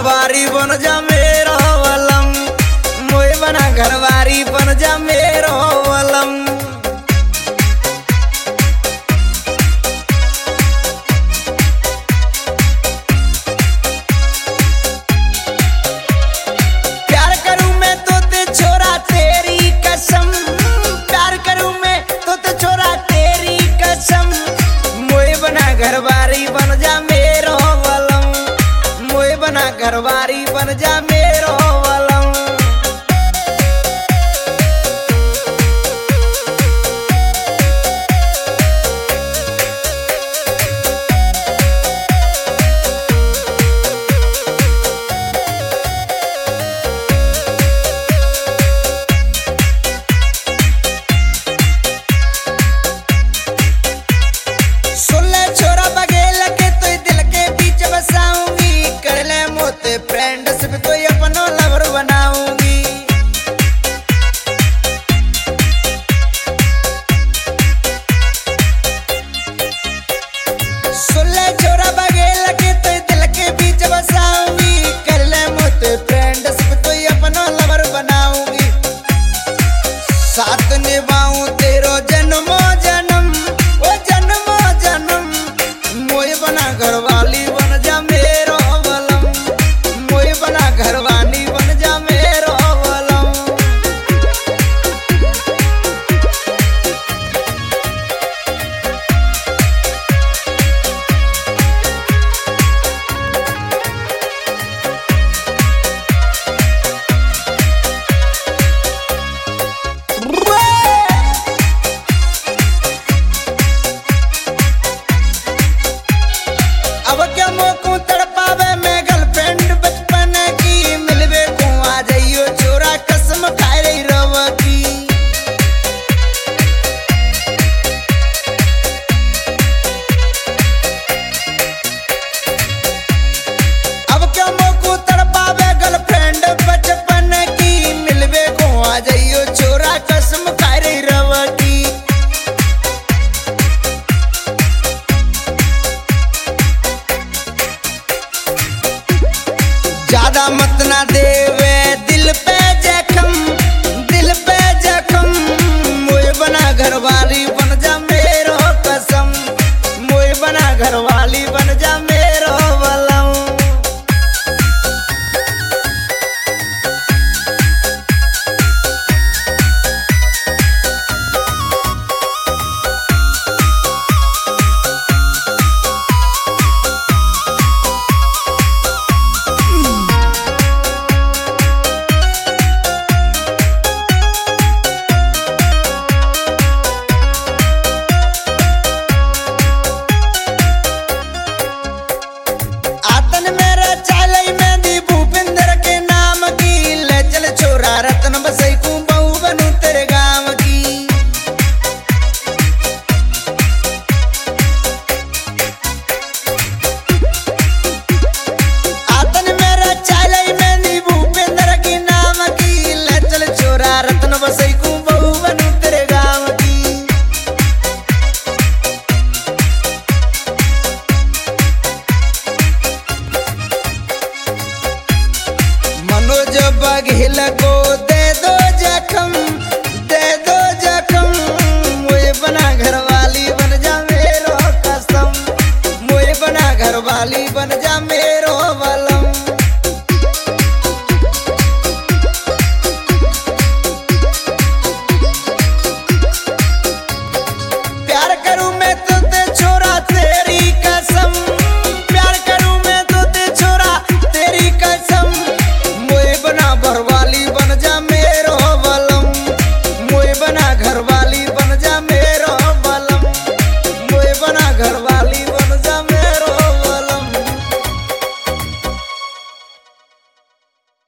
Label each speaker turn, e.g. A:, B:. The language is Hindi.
A: घरवारी बन जा मेरो वलम, मोए बना घरवारी बन जा मेरो वलम। प्यार करूं मैं तो ते छोरा तेरी कसम, प्यार करूं मैं तो ते छोरा तेरी कसम, मोए बना घरवारी बन जा मेरो वलम, मोए बना घरवारी बन जा मेरो वलम। फ्रेंडशिप तो अपनो लवर बनाऊंगी, सुल्ले छोरा बगेल के तो दिल के बीच बसाऊंगी, कर ले मोते फ्रेंडशिप तो अपनो लवर बनाऊंगी। साथ निभाऊं तेरो जन्मो जन्म, ओ जन्मो जन्म, मोए बना घरवाली बन जा मेरो वलम, मोए बना घरवाली बन जा मेरो वलम। अब क्या मोकू तड़पावे मैं गर्लफ्रेंड बचपन की, मिलवे को आ जाइयो छोरा कसम खाए रही रव की। अब क्या मोकू तड़पावे गर्लफ्रेंड बचपन की, मिलवे को आ जाइयो छोरा कसम खाए रही रव की। ज्यादा मत ना देवे दिल पे जख्म, दिल पे जख्म, मोए बना घरवाली बन जा मेरो कसम, मोए बना घरवाली बन जा मेरो वलम। आतन मेरा चालई मेहंदी भूपिंदर के नाम की, ले चल छोरा रतन बसई को बहू बनू तेरे गाँव की। आतन मेरा चालई मेहंदी भूपिंदर के नाम की, ले चल छोरा रतन बसई को बहू बनू तेरे गाँव की। मनोज बघेल को दे दो जख्म, दे दो जख्म, मोए बना घरवाली बन जा मेरो कसम, मोए बना घरवाली बन